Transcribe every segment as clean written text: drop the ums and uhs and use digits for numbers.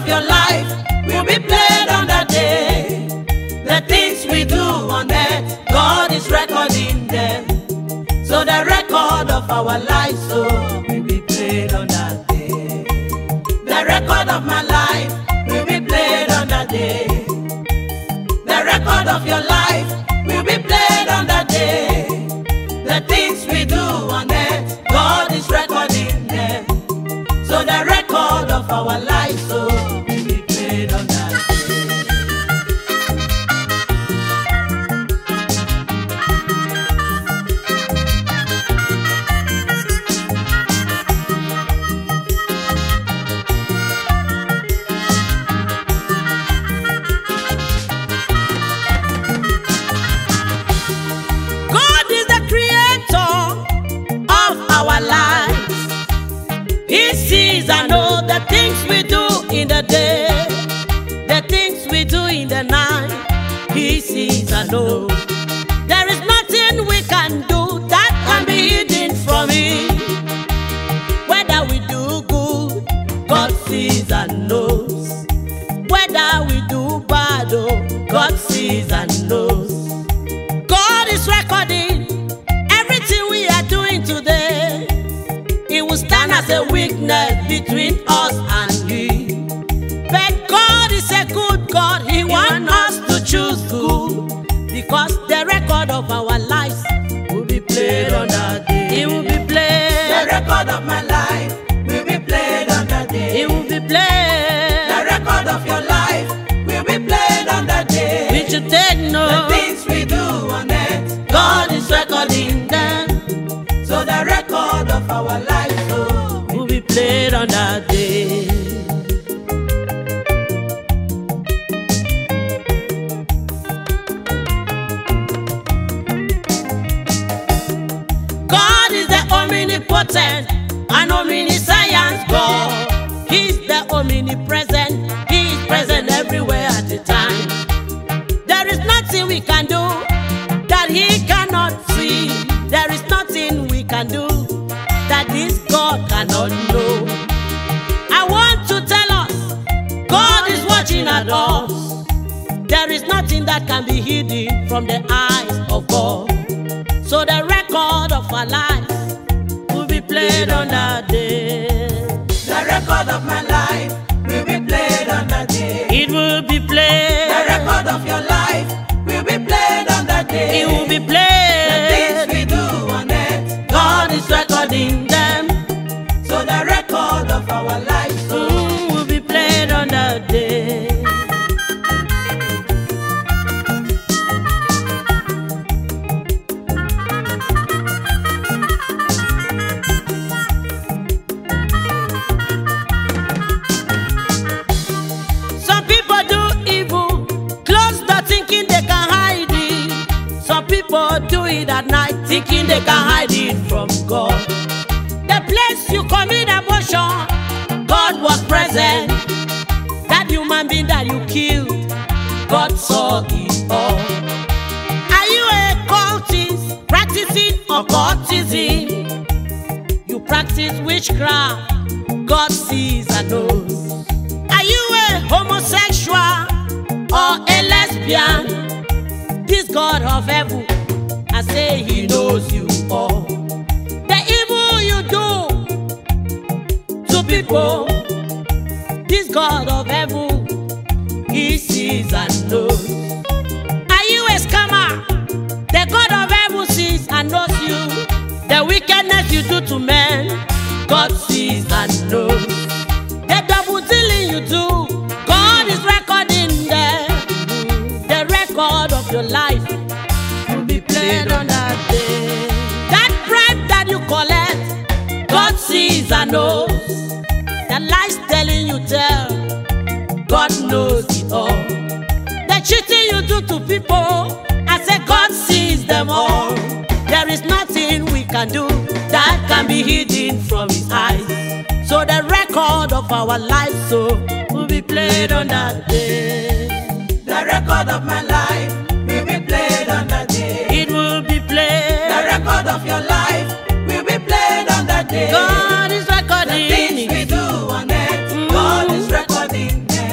of your life will be played on that day. The things we do on earth, God is recording them. So the record of our lives, so will be played on that day. The record of my life will be played on that day. The record of your life will be played on that day. The things we do on earth, God is recording them. So the record of our lives, so will be played on that day. God is the creator of our lives. He sees and knows the things we do in the day, the things we do in the night. He sees and knows. There is nothing we can do that can be hidden from Him. Whether we do good, God sees and knows. Whether we do bad, oh, God sees and knows. God is recording everything we are doing today. It will stand as a witness between us and Him. But God is a good God. He wants us to choose good, because the record of our lives will be played on that day. It will be The played. record of my life will be played on that day. It will be played. The record of your life will be played on that day. We should take The note. things we do on earth, God is recording them. so the record of our life, so Will be played on that day. God is the omnipotent and omniscience God. He's the omnipresent. He is present everywhere at a time. There is nothing we can do that He cannot see. There is nothing we can do that this God cannot know. I want to tell us, God is watching at us. There is nothing that can be hidden from the eyes of God. So the record of our lives will be played on that day. the record of my life will be played on that day. It will be played. The record of your life will be played on that day. It will be The played. things we do on earth, God is recording them. so the record of our life, so Will be played on that day. Some people do evil, close the thinking they can hide it. Some people do it at night, thinking they can hide it from God. The place you commit abortion, God was present. That human being that you killed, God saw it all. Are you a cultist practicing occultism? You practice witchcraft, God sees and knows. Are you a homosexual or a lesbian? This God of heaven, I say He knows you all. The evil you do to people, this God of heaven, He sees and knows. Are you a scammer? The God of heaven sees and knows you. The wickedness you do to men, God sees and knows. The double dealing you do, God is recording them. The record of your life will be played on that day. That bribe that you collect, God sees and knows. The lies telling you tell, God knows it all. The cheating you do to people, I say God sees them all. There is nothing we can do that can be hidden from His eyes. So the record of our lives, so will be played on that day. the record of my life will be played on that day. It will be played. The record of your life will be played on that day. God is The recording things we it. do on earth, God is recording them.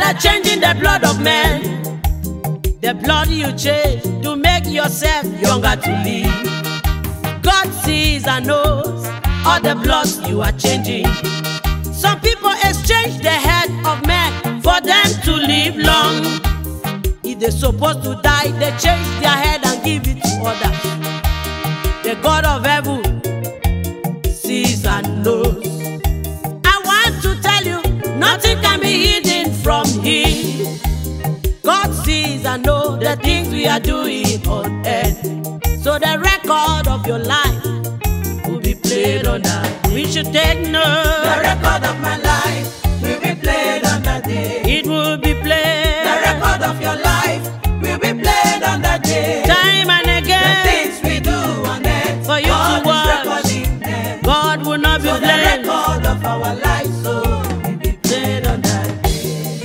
are changing the blood of men. The blood you change to make yourself younger to live. God sees and knows all the bloods you are changing. Some people exchange the head of men for them to live long. If they're supposed to die, they change their head and give it to others. The God of heaven sees and knows. I want to tell you, nothing can be hidden from Him. God sees and knows the things we are doing on earth. So the record of your life will be played on that. We should take note. The record of my life will be played on that day. It will be played. The record of your life will be played on that day. Time and The again. things we do on earth, For you God to is watch. recording them. God will not be So the blamed. record of our life, so will be played on that day.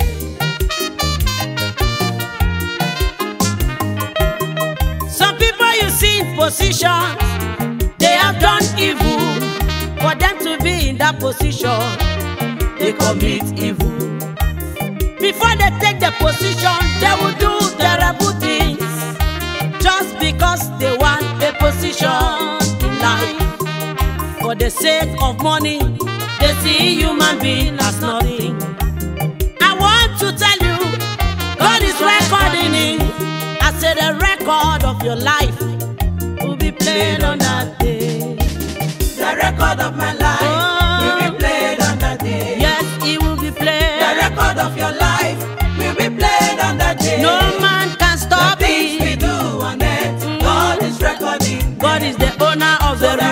Some people you see in positions, they have done evil. For them to be in that position, they commit evil. Before they take the position, they will do terrible things. Just because they want a position in life. For the sake of money, they see human being as nothing. I want to tell you, God is recording it. I said the record of your life will be played on that day. The record of my life will be played on that day. Yes, it will be played. The record of your life will be played on that day. No man can The stop things we it. do on earth, God is recording. God is the owner of So the the